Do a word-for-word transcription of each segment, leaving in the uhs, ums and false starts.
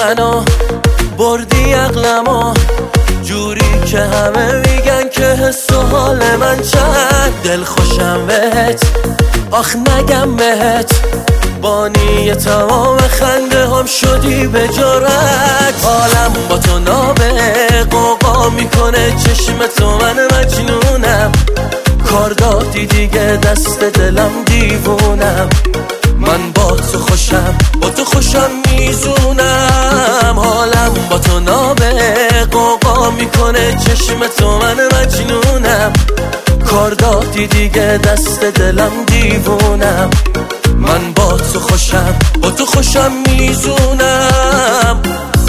منو بردی عقلمو جوری که همه میگن که حس و حال من چند دل خوشم بهت آخ نگم بهت بانی تمام خنده هم شدی به جرأت حالم با تو نابه قوقا میکنه چشم تو من مجنونم کار دادی دیگه دست دلم دیوونم من با تو خوشم با تو خوشم میزونم حالم با تو نابه قوقا میکنه چشم تو من مجنونم کار دادی دیگه دست دلم دیوونم من با تو خوشم با تو خوشم میزونم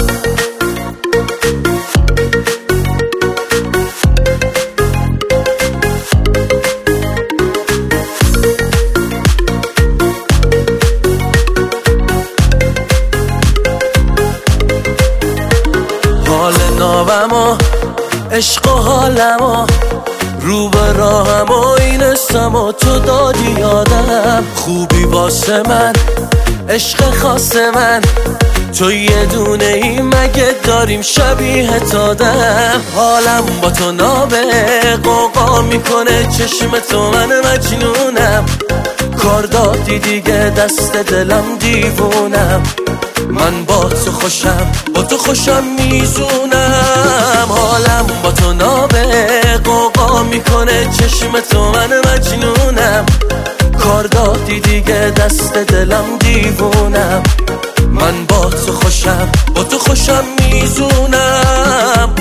حال نابم و عشق و حالم و رو به راهم و این اسم و تو دادی یادم خوبی واسه من عشق خاص من تو یه دونه ای مگه داریم شبیه تادم حالم با تو نابه قوقا میکنه چشم تو من مجنونم کار دادی دیگه دست دلم دیوونم من با تو خوشم با تو خوشم میزونم حالم با تو نابه قوقا میکنه چشم تو من مجنونم کار دادی دیگه دست دلم دیوونم من با تو خوشم با تو خوشم میزونم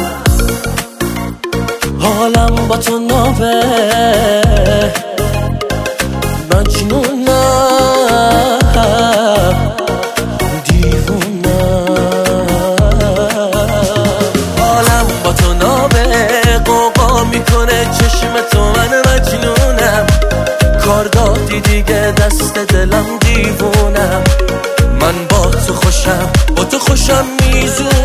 حالم با تو نابه مجنونم میکنه چشم تو من مجنونم کار دادی دیگه دست دلم دیوونم من با تو خوشم با تو خوشم میزونم